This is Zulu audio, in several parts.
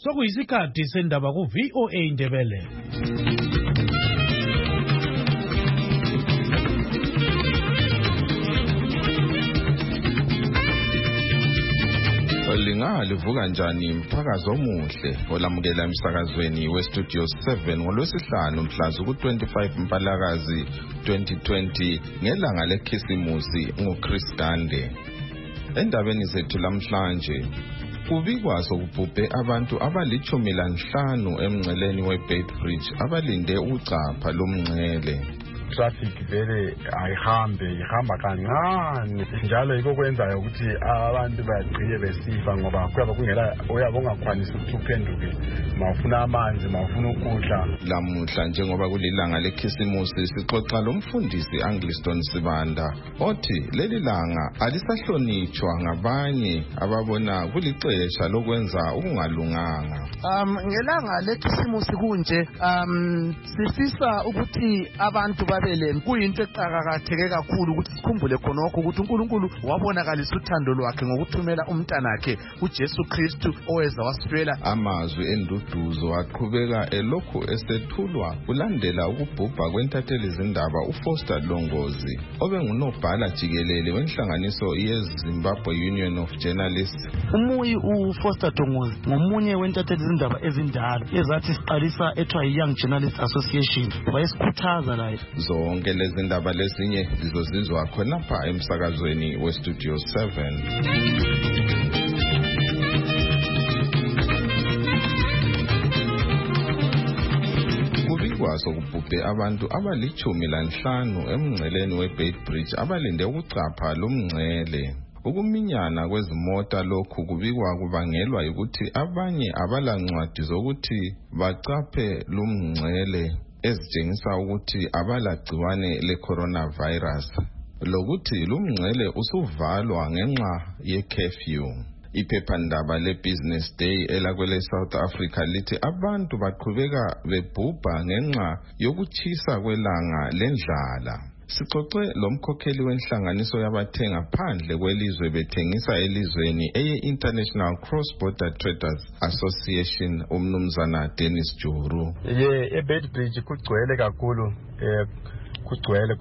Sokuyisikhathi sendaba ku VOA Indebele. Livuka njani mphakazi omuhle olamukela emsakazweni weStudio 7 ngolwesihlanu mhla ku-25 Mpalakazi 2020 ngelanga lekhisimusi nguChris Dande. Endabeni zethu lamhlanje kubikwa sokubhubhe abantu abali-15 emngceleni weBeitbridge abalinde ukuchapha lomngcele. Traffic vele ihamba kancane njalo yiko kwenzayo ukuthi abantu bagcine besifa ngoba kuyaba kungela uyabongakwanisi ukuthi uphenduke mawufuna amanzi mawufuna ukudla. Lamuhla njengoba kulilanga lekhisimusi sixoxa lomfundisi Angliston Sibanda othi leli langa alisahlonitshwa ngabanye ababona kulixesha lokwenza okungalunganga. Ngelanga lekhisimusi kunje sifisa ukuthi abantu kuyinto eqhakatheke kakhulu ukuthi sikhumbule khonokho ukuthi uNkulunkulu wabonakalisa uthando lwakhe ngokuthumela umntanakhe uJesu Kristu oweza wasifela. Amazwi enduduzo aqhubeka elokhu esethulwa kulandela ukubhubha kwentatheli izindaba uFoster Longozi obengunobhala jikelele wenhlanganiso yeZimbabwe Union of Journalists. Umuyi uFoster Longozi ngomunye wentatheli izindaba ezindala ezathi siqalisa ethiwa Young Journalists Association wayesikhuthaza la zonke lezi ndaba lezinye zizozizwa khonapha emsakazweni weStudio 7. Kubikwa sokubhubhe abantu abali-15 emngceleni weBeitbridge abalinde ukuchapha lomngcele. Ukuminyana kwezimota lokhu kubikwa kubangelwa ukuthi abanye abalancwadi zokuthi bachaphe lomngcele ezitshengisa ukuthi abalagciwane le-coronavirus lokuthi lumngcele usuvalwa ngenxa ye-curfew. Iphephandaba le-Business Day elakwele South Africa lithi abantu baqhubeka bebhubha ngenxa yokutshisa kwelanga lendlala. Sixoxe lomkhokheli wenhlanganiso yabathenga phandle kwelizwe bethengisa elizweni eye-International Cross-Border Traders Association umnumzana Dennis Juru. eBeitbridge kugcwele kakhulu, kugcwele.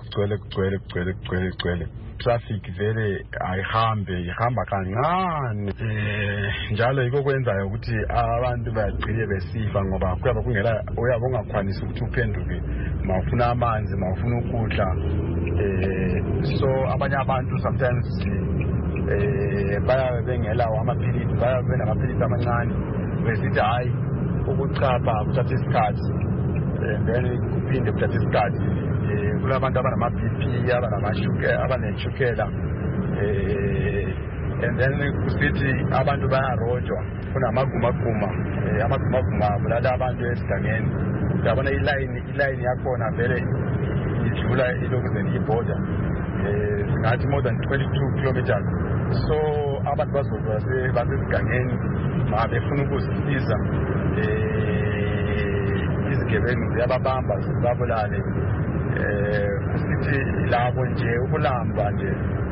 Traffic vele ihamba kancane njalo yiko kwenzayo ukuthi abantu bagcine besifa ngoba kuyaba kungela uyabongakwanisi ukuthi uphenduke mawufuna amanzi mawufuna ukudla. So abanye abantu sometimes bayabe bengelawo amaphilisi, bayabe benamaphilisi amancane besithi hayi ukuchapha kuthatha isikhathi then kuphinde kuthatha isikhathi. Kulabantu abanama-BP abaneshukela and then kusithi abantu bayarojwa kunamagumaguma bulala abantu esigangeni. Uyabona ilayini yakhona vele idlula ilokuzeni iborder singathi more than 22 kilometers. So abantu basesigangeni befuna ukuzisiza izigebengu ziyababamba zibabulale. Kusithi labo nje ukulamba nje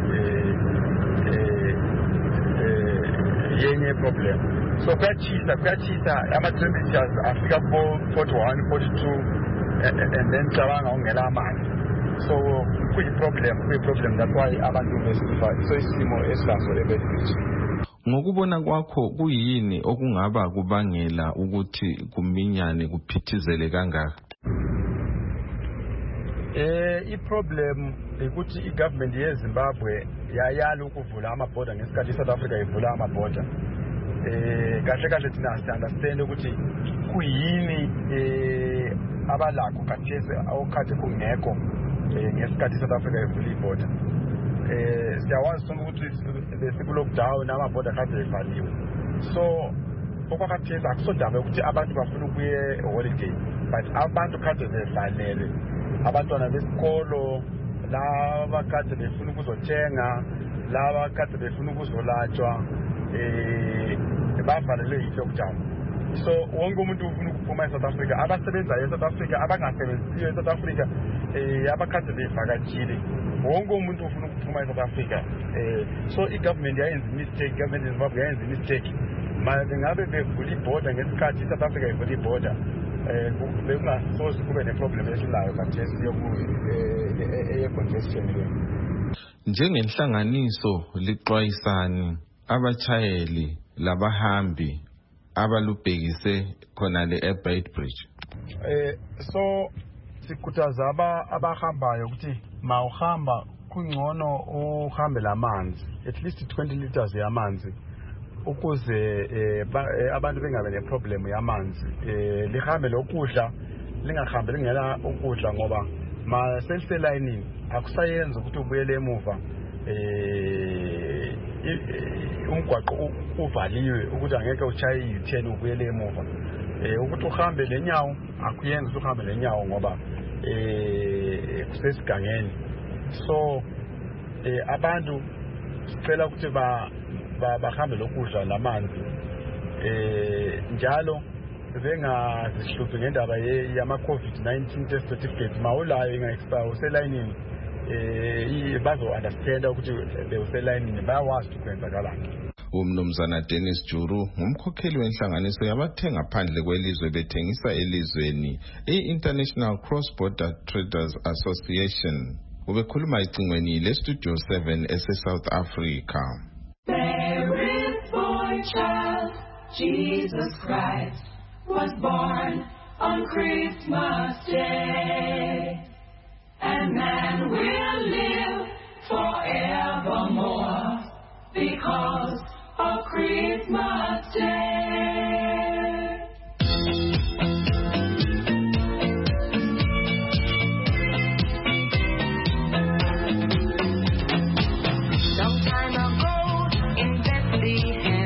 yenye problem. So kuyachisa ama-temperatures afika ku-41, 42 and then cabanga ungela amanzi. So kuyi-problem that's why abantu besifa. So isimo esinaso eBeitbridge. Ngokubona kwakho kuyini okungaba kubangela ukuthi kuminyane kuphithizele kangaka? I-problem ukuthi i-government yeZimbabwe yayala ukuvula amaborder ngesikhathi iSouth Africa ivula amaborder. Kahle thina understand ukuthi kuyini abalakho kathesi awukhathi kungekho ngesikhathi iSouth Africa ivula iborder. Siyawazi sonke ukuthi besiku-lockdown amaborder kade evaliwe. So okwakhathesi akusodaba ukuthi abantu bafuna ukuye holiday but abantu kade bevalele. Abantwana besikolo laba kade befuna ukuzothenga, laba kade befuna ukuzolatshwa bavalelwe yi-lockdown. So wonke umuntu ufuna ukuphuma eSouth Africa, abasebenzayo eSouth Africa, abangasebenziyo eSouth Africa, abakade bevakatshile, wonke umuntu ufuna ukuphuma eSouth Africa. So i-government yayenza i-mistake, government yeZimbabwe yayenza i-mistake ngabe bevula ibhoda ngesikhathi South Africa ivula ibhoda bekungasoze kube neproblem esilayo kathesi ye-congestion le. Njengenhlanganiso lixwayisani abachayeli labahambi abalubhekise khona le Beitbridge. So sikhuthaza abahambayo ukuthi mawuhamba kungcono uhambe lamanzi at least 20 liters yamanzi ukuze abantu bengabe neproblem yamanzi. Lihambe lokudla lingahambe lingela ukudla ngoba ma self-lining akusayenza ukuthi ubuyele emuva umgwaqo uvaliwe ukuthi angeke uchaye u10 ubuyele emuva. Ukuthi uhambe lenyawo akuyenza ukuthi uhambe lenyawo ngoba kusesigangeni. So abantu sicela ukuthi bahambe lokudla lamanzi njalo bengazihluphi ngendaba yama COVID-19 test certificate mawulayo inga-expire uselayinini bazo understand ukuthi bewuselayinini bayawazi ukuthi kwenzakalani. Umnumzana Dennis Juru ngumkhokheli wenhlanganiso yabathenga phandle kwelizwe bethengisa elizweni i-International Cross Border Traders Association. Ubekhuluma icingweni le-Studio 7 ese-South Africa. Child, Jesus Christ was born on Christmas Day, and man will live forevermore because of Christmas Day. Long time ago in Bethlehem,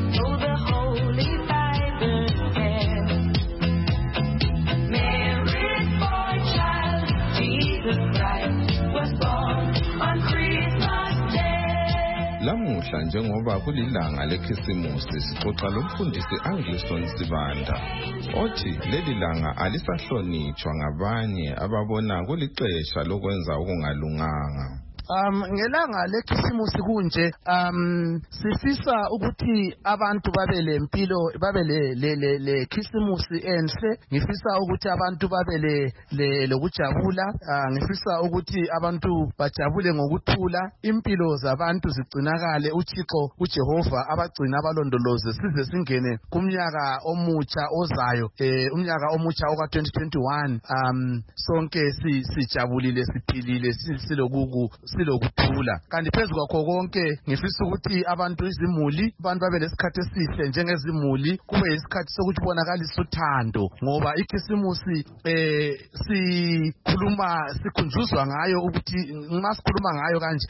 lamuhla njengoba kulilanga lekhisimusi sixoxa lomfundisi Anglison Sibanda othi leli langa alisahlonitshwa ngabanye ababona kulixesha lokwenza okungalunganga. Ngelanga lekhisimusi kunje sifisa ukuthi abantu babe lempilo babe le khisimusi enhle. Ngifisa ukuthi abantu babe lokujabula. Ngifisa ukuthi abantu bajabule ngokuthula. Impilo zabantu zigcinakale. uThixo uJehova abagcina abalondoloze size singene kumnyaka omutsha ozayo. Umnyaka omutsha oka-2021 sonke sijabulile siphilile silokuthula. Kanti phezu kwakho konke ngifisa ukuthi abantu izimuli abantu babe lesikhathi esihle njengezimuli kube isikhathi sokuthi bonakalisa uthando ngoba ikhisimusi sikhunjuzwa ngayo ukuthi nxa sikhuluma ngayo kanje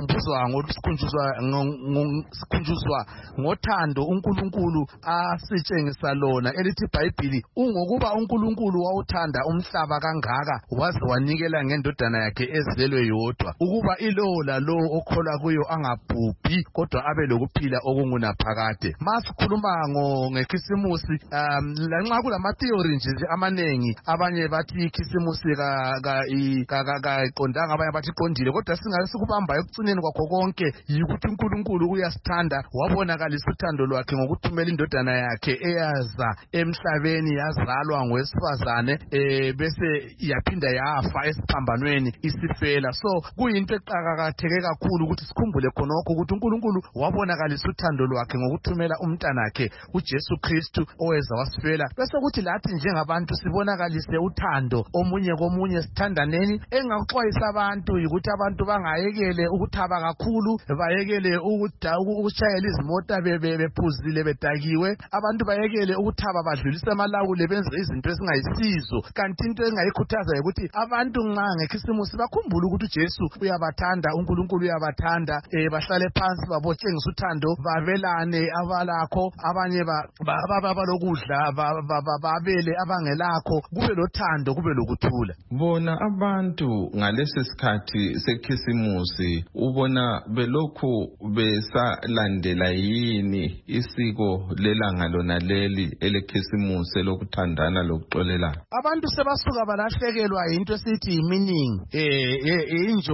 sikhunjuzwa ngothando uNkulunkulu asitshengisa lona elithi iBhayibhili ungokuba uNkulunkulu wawuthanda umhlaba kangaka waze wanikela ngendodana yakhe ezelwe yodwa ukuba ilo lalo okholwa kuyo angabhubhi kodwa abe lokuphila okungunaphakade. Masikhuluma ngekhisimusi lanxa kulama theory nje amanengi abanye bathi ikhisimusi kaqondanga abanye bathi qondile kodwa singase sikubamba ekucineni kwakho konke yikuthi uNkulunkulu uyasithanda wabonakalisa uthando lwakhe ngokuthumela indodana yakhe eyaza emhlabeni yazalwa ngowesifazane bese yaphinda yafa esiphambanweni isifela. So kuyinto eqakatheke kakhulu ukuthi sikhumbule khonokho ukuthi uNkulunkulu wabonakalisa uthando lwakhe ngokuthumela umntanakhe uJesu Kristu oweza wasifela. Bese ukuthi lathi njengabantu sibonakalise uthando omunye komunye sithandaneni. Engakuxwayisa abantu ukuthi abantu bangayekele ukuthaba kakhulu bayekele ukushayela izimota bephuzile bedakiwe. Abantu bayekele ukuthaba badlulise amalawule benze izinto ezingayisizo. Kanti into engayikhuthaza ukuthi abantu nxa ngekhisimusi bakhumbule ukuthi uJesu uyabathanda uNkulunkulu uyabathanda bahlale phansi babotshengisa uthando babelane abalakho abanye babalokudla babele abangelakho kube lothando kube lokuthula. Bona abantu ngalesi sikhathi sekhisimusi ubona belokhu besalandela yini isiko lelanga lona leli elekhisimusi lokuthandana lokuxolelana? Abantu sebasuka balahlekelwa into esithi meaning injongo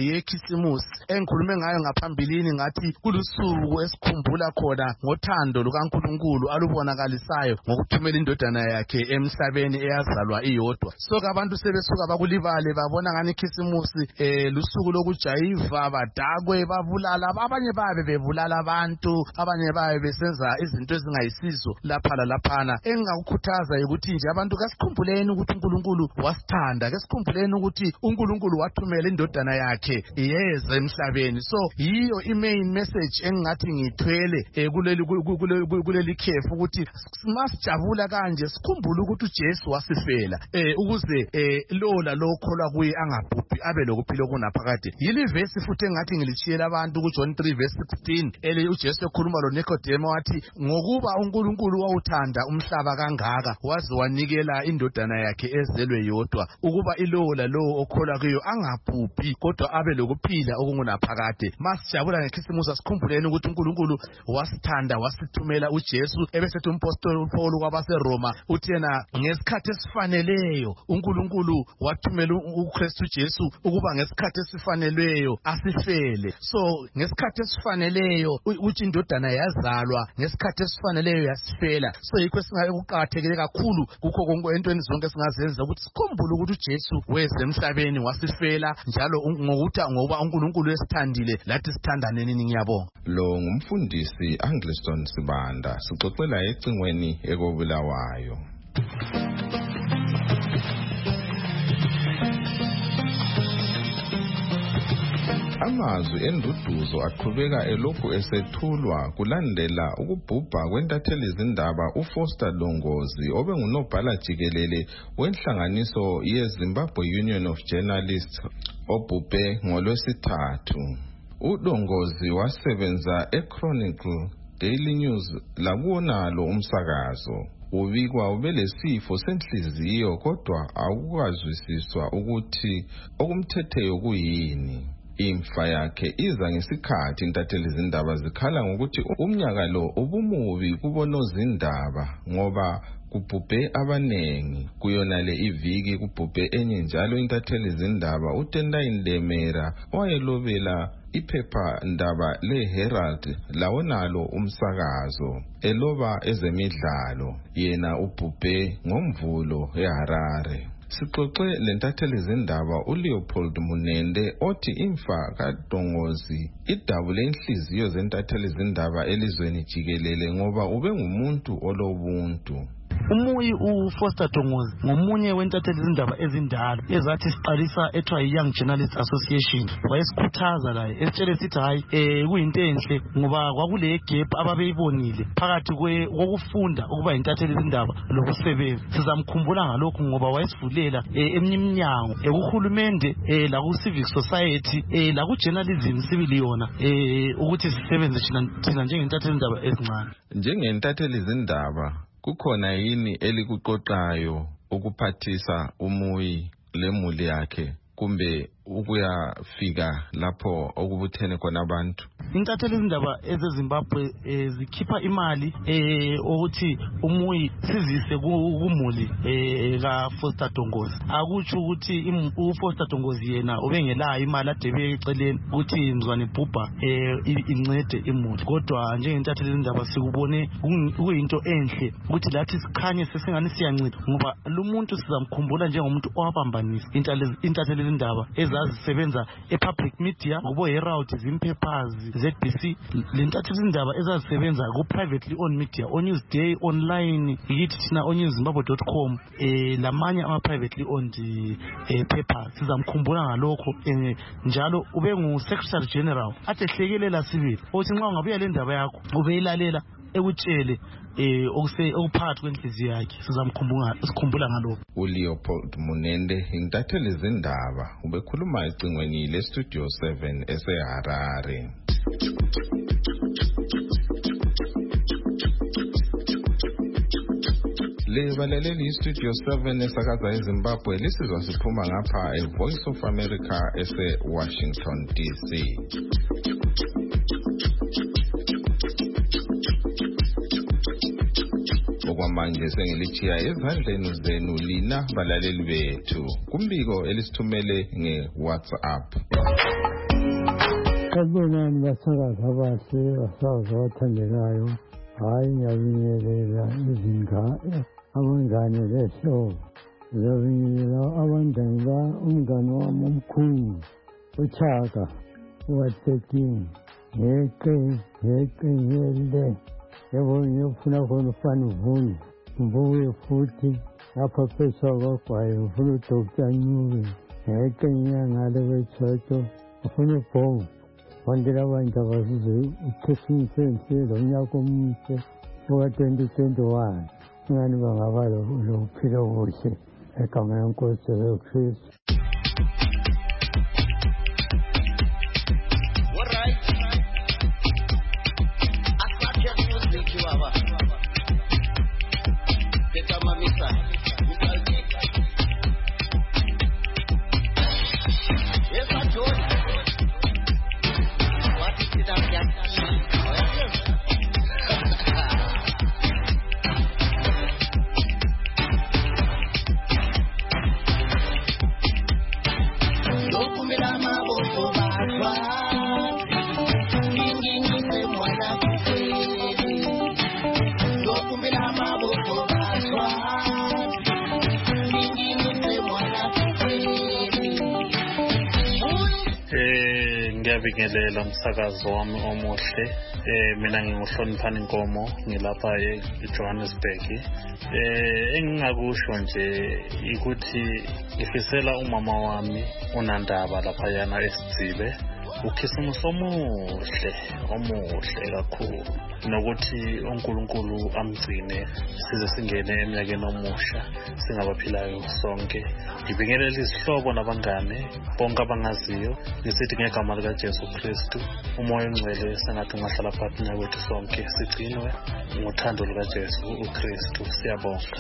yekhisimusi engikhulume ngayo ngaphambilini ngathi kulusuku esikhumbula khona ngothando lukaNkulunkulu alubonakalisayo ngokuthumela indodana yakhe emhlabeni eyazalwa iyodwa. So abantu sebesuka bakulibale babona ngani ikhisimusi lusuku lokujayiva, badakwe, babulala, abanye babe bebulala abantu, abanye babe besenza izinto ezingayisizo lapha lalaphana. Engakukhuthaza ukuthi nje abantu kasikhumbuleni ukuthi uNkulunkulu wasithanda, kasikhumbuleni ukuthi uNkulunkulu wathumela indodana yakhe yeze emhlabeni. So yiyo i-main message engathi ngithwele kuleli khefu ukuthi masijabula kanje sikhumbule ukuthi uJesu wasifela ukuze lo lalo okholwa kuye angabhubhi abe lokuphila okunaphakade. Yili verse futhi engathi ngilitshiyela abantu kuJohn 3:16 uJesu ekhuluma loNikodemo wathi ngokuba uNkulunkulu wawuthanda umhlaba kangaka waze wanikela indodana yakhe ezelwe yodwa ukuba ilowo lalowo okholwa kuyo angabhubhi kodwa abe lokuphila okungunaphakade. Masijabula ngekhisimusi asikhumbuleni ukuthi uNkulunkulu wasithanda wasithumela uJesu. Ebesethi umpostoli Paul kwabaseRoma uthi yena ngesikhathi esifaneleyo uNkulunkulu wathumela uKristu Jesu ukuba ngesikhathi esifaneleyo asifele. So ngesikhathi esifaneleyo uthi indodana yazalwa, ngesikhathi esifaneleyo yasifela. So yikho singayikuqakathekile kakhulu kukho konke entweni zonke singazenza ukuthi sikhumbule ukuthi uJesu weze emhlabeni wasifela njalo ngoba uNkulunkulu esithandile lathi sithandane nini. Ngiyabonga. Lo ngumfundisi Angliston Sibanda sixoxela ecingweni ekobulawayo. Amazwi enduduzo aqhubeka elokhu esethulwa kulandela ukubhubha kwentatheli izindaba uFoster Dongozi obengunobhala jikelele wenhlanganiso yeZimbabwe Union of Journalists obhubhe ngoLwesithathu. uDongozi wasebenza eChronicle Daily News lakuwonalo umsakazo. Ubikwa ubelesifo senhliziyo kodwa akukazwisiswa ukuthi okumthetheyo kuyini. Imfa yakhe iza ngesikhathi intatheli izindaba zikhala ngokuthi umnyaka lo ubumubi kubonozindaba ngoba kubhubhe abanengi. Kuyonale iviki kubhubhe enye njalo intatheli izindaba uTendai Ndemera owayelobela iphepha ndaba leHerald lawonalo umsakazo eloba ezemidlalo. Yena ubhubhe ngomvulo eHarare. Sixoxe lentatheli izindaba uLeopold Munende othi imfa kaDongozi idabule inhliziyo zentatheli izindaba elizweni jikelele ngoba ube ngumuntu olobuntu. Umuyi uFoster Dongozi ngomunye wentatheli izindaba ezindala ezathi siqalisa ethiwa Young Journalists Association. Wayesikhuthaza la esitshele sithi hayi kuyinto enhle ngoba kwakule gap ababeyibonile phakathi kokufunda ukuba intatheli izindaba lokusebenza. Sizamkhumbula ngalokho ngoba wayesivulela eminyango ekuhulumende la ku civil society la ku journalism civil yona ukuthi sisebenze thina njengentatheli izindaba ezincane. Njengentatheli izindaba kukhona yini elikuqoqayo ukuphathisa umuyi lemuli yakhe kumbe ukuyafika lapho okubuthene khona abantu? Intatheli izindaba ezeZimbabwe zikhipha imali ukuthi umuyi sizise kumuli kaFoster Dongozi. Akutsho ukuthi uFoster Dongozi yena ubengelayo imali adebe eceleni ukuthi imzwane ibhubha incede imuli. Kodwa njengentatheli izindaba sikubone kuyinto enhle ukuthi lathi sikhanye sesingani siyanceda ngoba lo muntu sizamkhumbula njengomuntu owabambanisa intatheli izindaba ezazisebenza epublic media kubo Herald, Zimpepers, ZBC. Lentatheli izindaba ezazisebenza ku privately owned media, oNewsday, online, yithi thina onewszimbabwe.com, lamanye ama privately owned papers. Sizamkhumbula ngalokho njalo ube ngu Secretary General athe hlekelela sibili othi nxa ungabuya le ndaba yakho ubeyilalela ekutshele okuphakathi kwenhliziyo yakhe. Sizamkhumbula ngalokho. uLeopold Munende intatheli izindaba ubekhuluma ecingweni leStudio 7 eseHarare. Lebalaleli iStudio 7 esakaza eZimbabwe lisizwa siphuma ngapha eVoice of America ese-Washington DC. Okwamanje sengilichiya ezandleni zenu lina balaleli bethu kumbiko elisithumele ngeWhatsApp. Sabonani basakazi abahle basazi abathandekayo hayi ngiyabingelela abangane behlobo ngiyabingelela umngane wami omkhulu uChaka uwathekini ngiyele yabo ngiyofuna khona ufana uvuni mbuye futhi lapha phesha kwagwayo ufuna uDr. Ncube ngiyayiqenya ngale kwechurch ufuna ubhongo wandela abantu abazizwe ukhesingisense lo nyaka omuhle oka-2021 ingani bangaba lokuphila okuhle egama lenkosi yeKristu. Ngiyabingelela umsakazo wami omuhle mina nginguhloniphani Nkomo ngilapha eJohannesburg engingakusho nje ukuthi ngifisela umama wami uNandaba lapha yana eSidzibe ukhisimuso omuhle kakhulu nokuthi uNkulunkulu amgcine size singene eminyakeni omusha singabaphilayo sonke. Ngibingelela izihlobo nabangane bonke abangaziyo ngisithi ngegama likaJesu Kristu umoya ongcwele sengathi ungahlala phakathi kwethu sonke sigcinwe ngothando lukaJesu uKristu. Siyabonga.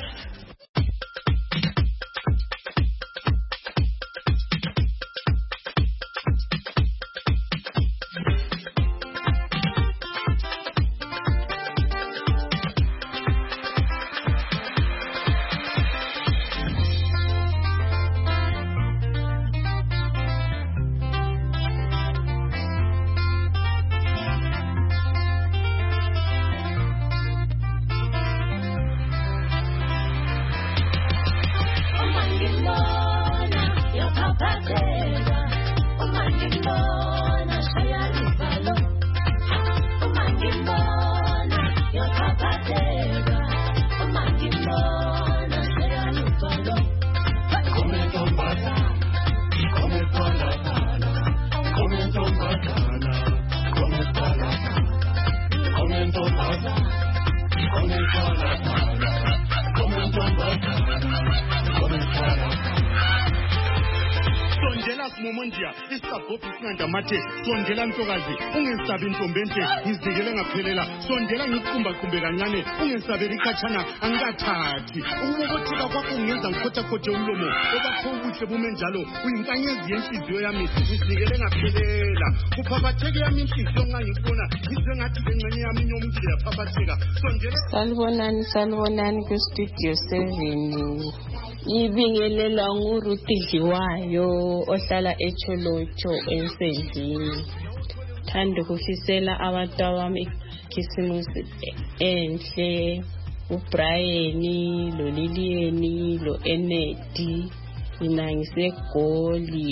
Sondela ntokazi ungesabi intombente ngizikele ngaphelela sondela ngikuqumba kancane ungesabeli khatshana angikathathi ukubobotheka kwakho ngenza ngikhotha umlomo obakho ubuhle bume njalo uyinkanyezi yenhliziyo yami ngizikele ngaphelela kuphaphatheke yami inhliziyo ngangikubona ngizwe ngathi lengxenye yami inyomukile yaphaphatheka sondela salibonani ku-studio 7 ngibingelela nguRuthi Dliwayo ohlala eCholocho eNsendini. Thanda ukufisela abantwabami ikhisimusi enhle uBrian lo Lilian lo Enedi mina ngiseGoli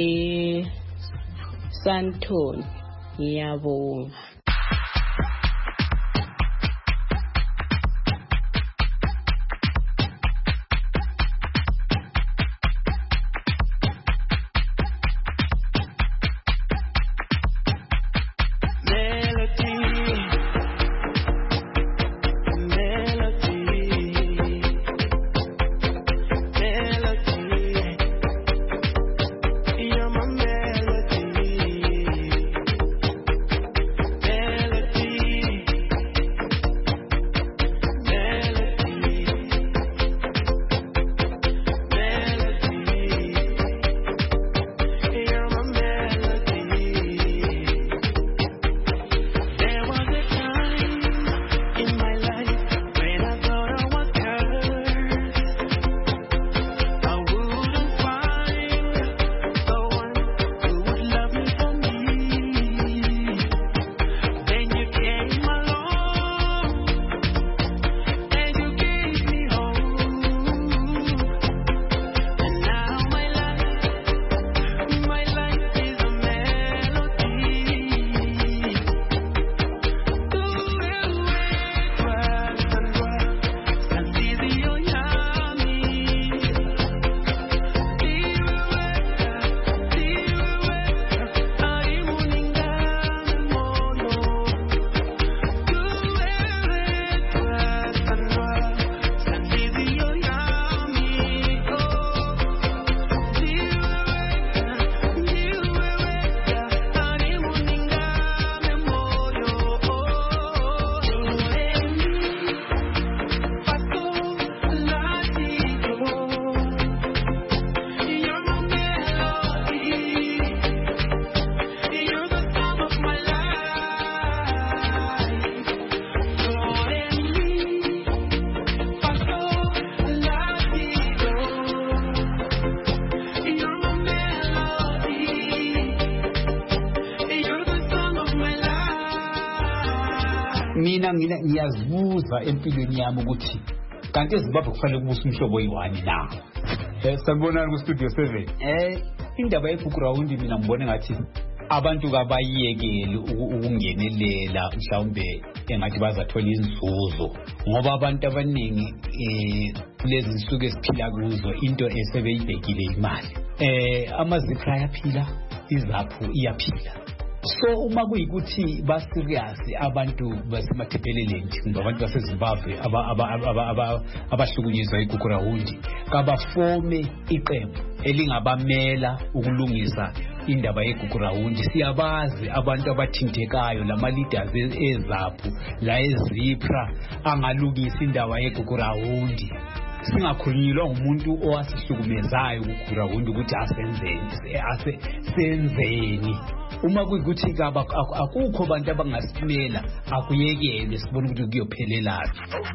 eSanton. Ngiyabonga. mina ngiyazibuza empilweni yami ukuthi kanti eZimbabwe kufanele kubusa umhlobo oyi-1 na. Sanibonani ku-Studio 7. Indaba ye-Gugurawundi mina ngibone ngathi abantu kabayiyekele ukungenelela mhlawumbe engathi bazathola inzuzo ngoba abantu abaningi lezi nsuku esiphila kuzo into esebeyibhekile imali. Amazipho ayaphila, izaphu iyaphila. So uma kuyikuthi baserious abantu basemathepheleleni ngabantu baseZimbabwe abahlukunyezwa iGugurawundi kabafome iqembu elingabamela ukulungisa indaba yeGugurawundi. Siyabazi abantu abathintekayo lama leaders ezaphu la eZipra angalungisa indaba yeGugurawundi. Singakhulunyilwa umuntu owasihlukumezayo uGugurawundi ukuthi asenzeni. Uma kuyikuthi akukho abantu abangasimela akuyekele sibone ukuthi kuyophelelana.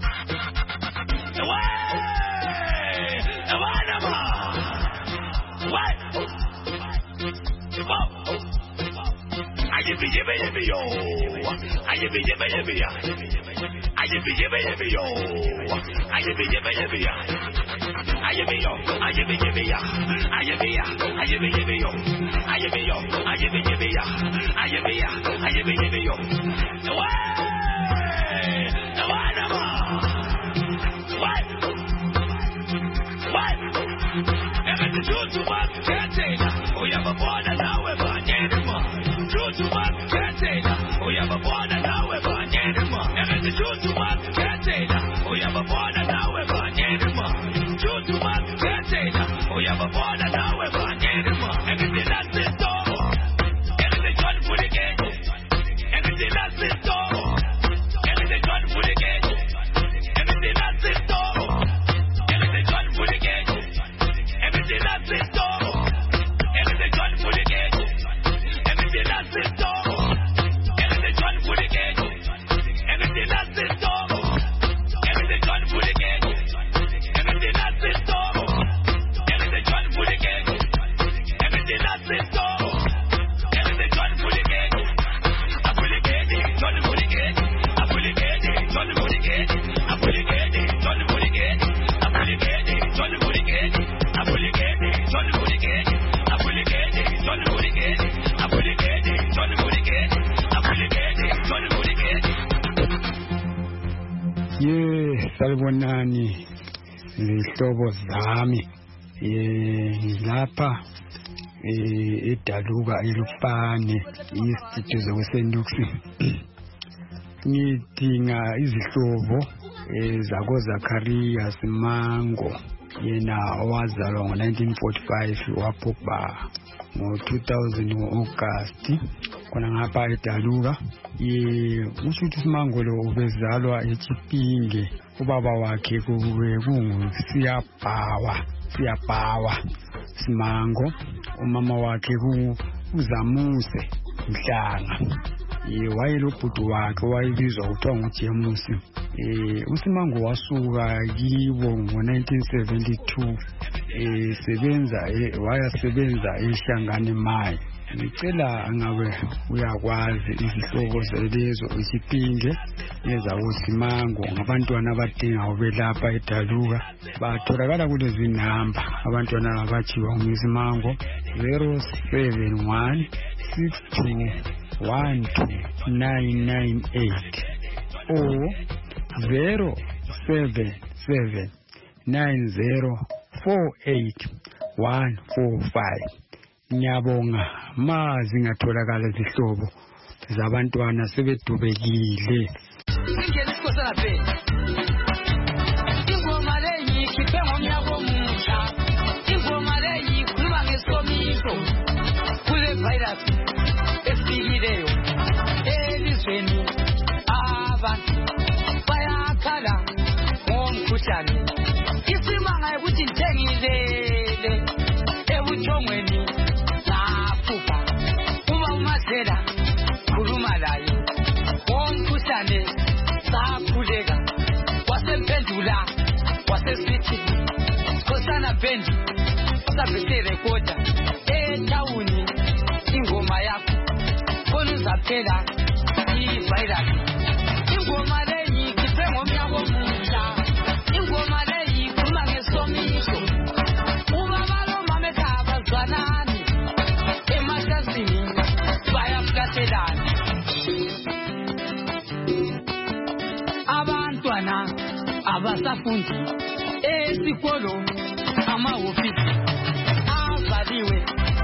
Salibonani zihlobo zami lapha eDaluka eLupane istudio zokuseNduksi. Ngidinga izihlobo zakoZacharias Mango yena owazalwa ngo-1945 wabhubha ngo-2000 ngo-August khona ngapha eDaluka. Usho ukuthi uSimango lo ubezalwa eChipinge, ubaba wakhe Siyabhawa Simango, umama wakhe uZamuse Mhlanga. Wayelobhuti wakhe wayebizwa kuthiwa nguJemus. uSimango wasuka kibo ngo-1972 wayasebenza eShangane Mai. Ngicela ngabe uyakwazi izihlobo zelezo Isipinge ezawoSimango ngabantwana abadinga ubelapha eDaluka batholakala kulezi namba abantwana abachiwa nguSimango 071 62 12998 or 077 9048 Ngiyabonga mazi ngatholakala izihlobo zabantwana sebedubekile. Ingene isikosana phela. Ingoma leyi khiphe ngomnyaka omutsha. Ingoma leyi ikhuluma ngesomiso. Kule virus esifikileyo elizweni abantu bayakhala ngomkhuhlane. Isimanga ukuthi ngithengilele ebuthongweni laphuka. Uma umazela khuluma laye ngomkhuhlane sakhuleka wasemphendula wasesithi Khosana Band sabese recorda etawuni ingoma yakho khona uzaphela ivirus ingoma le abantwana abasafundi esikolo amahofisi avaliwe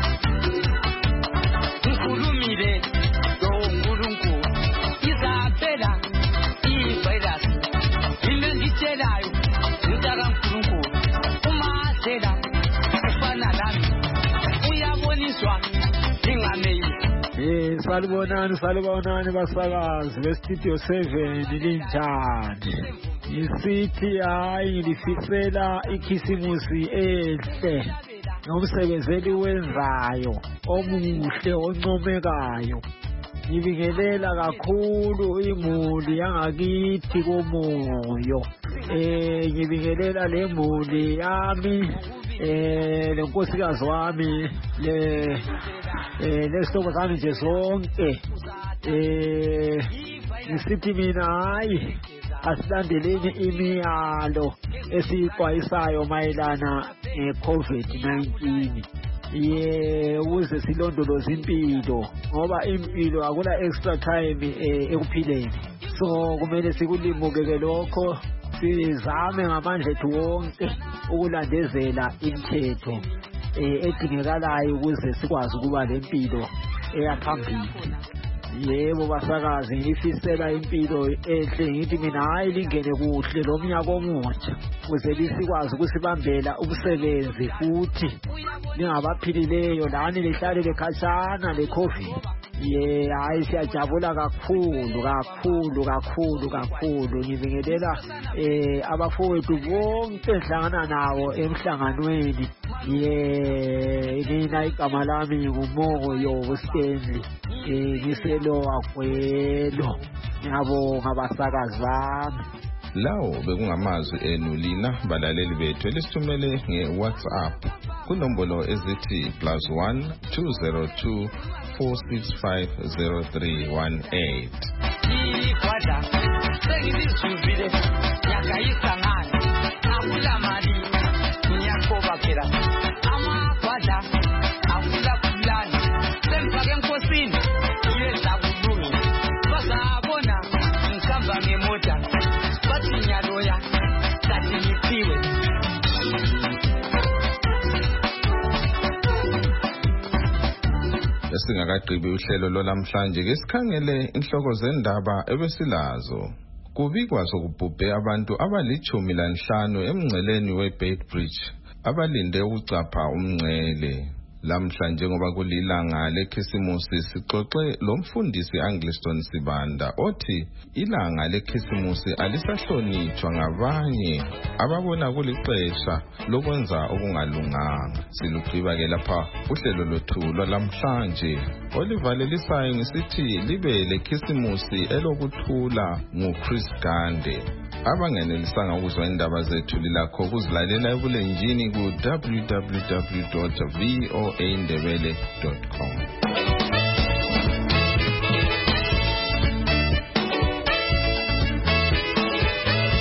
ngikhulumile loNkulunkulu izaphela ivirus into ngitshelayo ngitaka uNkulunkulu umathela ufana lami uyaboniswa ingameyisi. Salibonani basakazi bestudio 7 linjani. Isithi hayi ngilifisela ikhisimusi ehle nomsebenzeli wenzayo omuhle oncomekayo. Ngibingelela kakhulu imuli yangakithi komoyo. Ngibingelela le muli yami lenkosikazi wami lesihlobo sami nje sonke. Ngisithi mina hayi asilandeleni imiyalo esiyixwayisayo mayelana COVID-19 ukuze silondoloze impilo ngoba impilo akula extra time ekuphileni. So kumele sikulimukeke lokho, sizame ngamandla ethu wonke ukulandezela imithetho edingekalayo ukuze sikwazi ukuba lempilo eyaphambili. Yebo basakazi, ngifisela impilo enhle, ngithi mina hayi lingene kuhle lo mnyaka omutsha ukuze lisikwazi ukusibambela umsebenzi futhi ningabaphilileyo lani lihlale lekhatshana le-COVID. Hayi siyajabula kakhulu. Ngibingelela abafowethu bonke enhlangana nawo emhlanganweni. Mina igama lami nguMoyo Stanley, ngiselowa kwelo. Ngiyabonga basakazi bami. Lawo bekungamazwi enu lina balaleli bethu elisithumele nge-WhatsApp kunombolo ezithi +1 202 4650318. Ikwada sengizizuvile yakayisangana akula mali ngiyakoba phela amakwada akula kulana sengifake enkosini yeza kulunga bazabona ngihamba ngemota bathi nyaloya sathi ngiphiwe. Singakagqibi uhlelo lolamhlanje ke sikhangele inhloko zendaba ebesilazo. Kubikwa sokubhubhe abantu abali-15 emngceleni weBeitbridge abalinde ukucapha umngcele. Lamhlanje ngoba kulilanga lekhisimusi sixoxe lomfundisi Angliston Sibanda othi ilanga lekhisimusi alisahlonitshwa ngabanye ababona kulixesha lokwenza okungalunganga. Silugqiba ke lapha uhlelo lwethu lwalamhlanje olivalelisayo ngisithi libe lekhisimusi elokuthula nguChris Gande. Abangenelisanga ukuzwa indaba zethu lilakho ukuzilalela ebulenjini ku www.voaindebele.com.